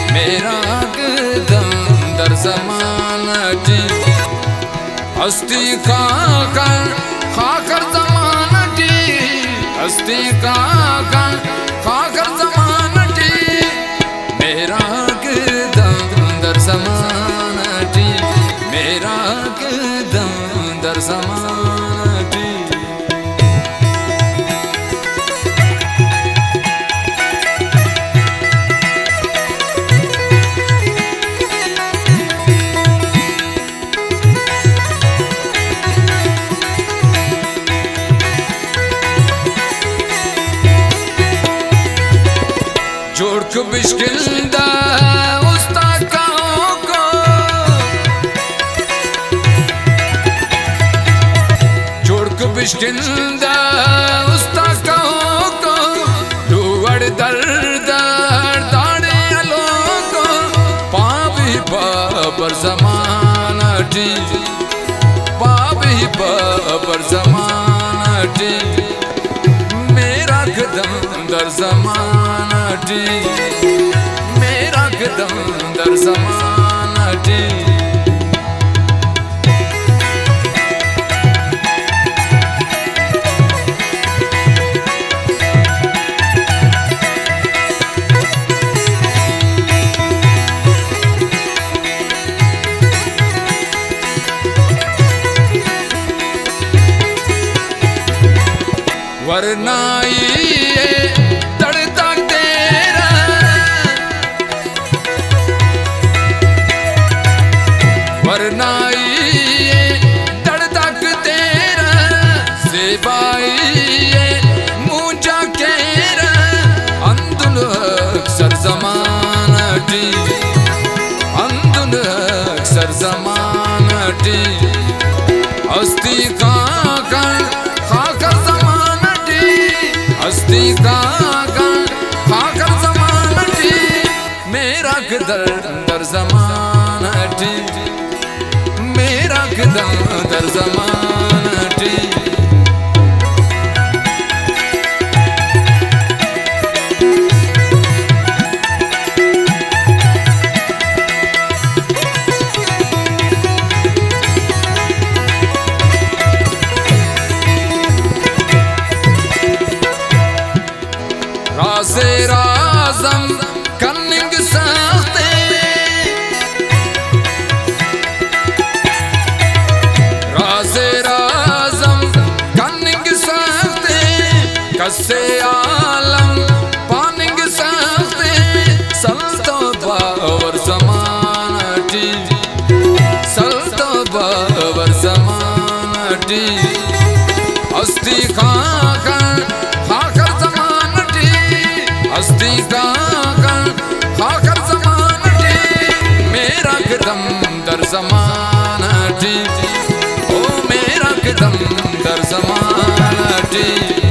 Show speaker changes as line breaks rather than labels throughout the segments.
मेरा कदम दर जमानटी हस्ती खाकर जमानटी हस्ती खाकर जमानटी मेरा कदम दर जमानटी मेरा कदम दर जमानटी जोड़क बिश्किंदा उस्ताद को जोड़क बिश्किंदा उस्ताद को डूवड़ दर्द दाड़े अलोको पावी पर जमानटी पावी पर जमानटी मेरा कदम दर जमानटी मेरा कदम दर जमानटी वरनाई तड़ता तेरा वरनाई तड़ता तेरा सेबाई मुझा केरा अंदुन अक्सर जमानटी अंदुन अक्सर जमानटी हस्ती खाकर हस्ती खाकर जमानटी मेरा कदर दर जमानटी मेरा कदम दर जमानटी राज़े राज़म कन्निंग साते राज़े राज़म कन्निंग साते कस्से आलम पानिंग साते सल्तो बावर जमानटी सल्तो बावर जमानटी हस्ती खाकर हस्ती खाकर जमानटी मेरा कदम दर जमानटी ओ मेरा कदम दर जमानटी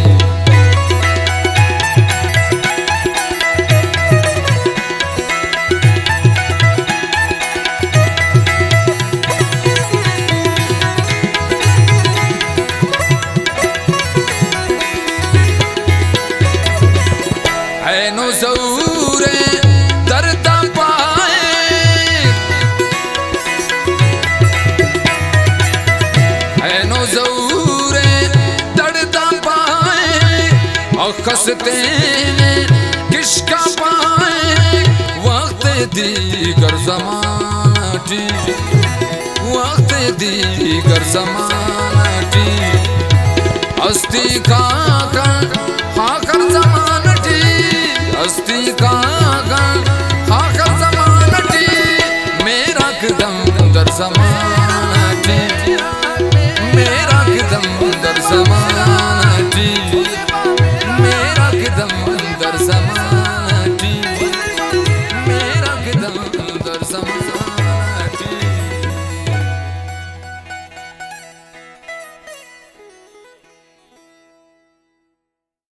नो ज़रूरे दर्दा पाए नो ज़रूरे दर्दा पाए और कसते किसका पाए वक्त दीगर ज़मानटी वक्त दीगर ज़मानटी हस्ती खाकर जमानटी हस्ती खाकर जमानटी मेरा कदम दर जमानटी